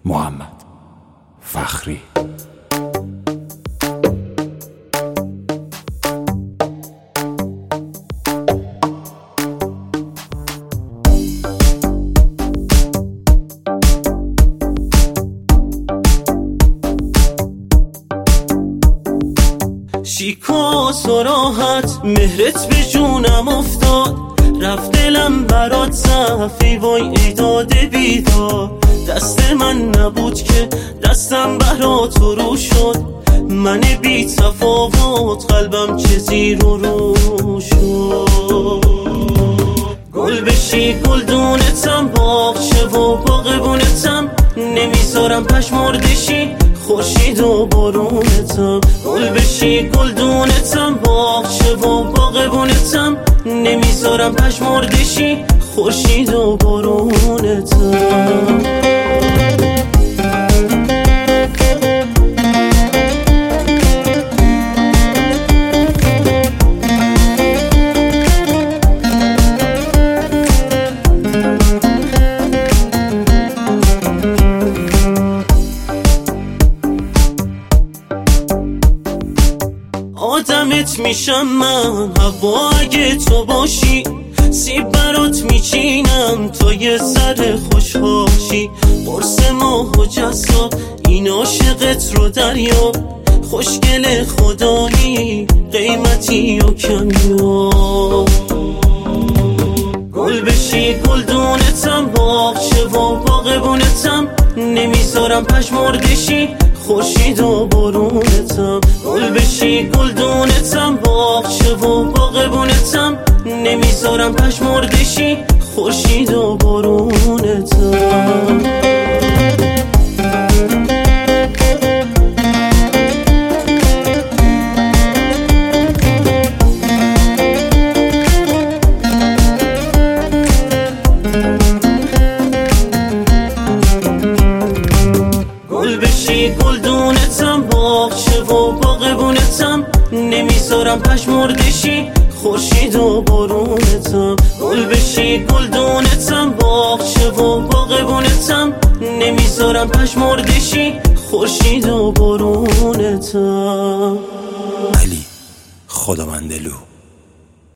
محمد فخری. شیکاس و راحت مهرت به جونم افتاد، رفت دلم برات صفی وای ای داده بیدار. دست من نبود که دستم برات رو شد، من بی تفاوت قلبم چه زیر و رو شد. گل بشی گلدونتم، باغچه و باغبونتم، نمیذارم پشمردشی خورشید و بارونتم. گل بشی گلدونتم، باغچه و باغبونتم، نمیذارم پشمردشی خورشید و بارونتم. آدمت میشم من هوا اگه تو باشی، سیب برات میچینم تا یه سر خوشحاشی. قرص ماه و جذاب این عاشقت رو دریا، خوشگل خدایی قیمتی و کمیاب. گل بشی گلدونتم، باغچه و باغبونتم، نمیذارم پشمردشی خورشید و بارونتم. گل بشی گلدونتم، باغچه و باغبونتم، نمیذارم پشمردشی خورشید و بارونتم. گل بشی گلدونتم، باغچه و باغبونتم، نمیذارم پشمردشی خورشید و بارونتم. گل بشی گلدونتم، باغچه و باغبونتم، نمیذارم پشمردشی خورشید و بارونتم. علی خداوندلو.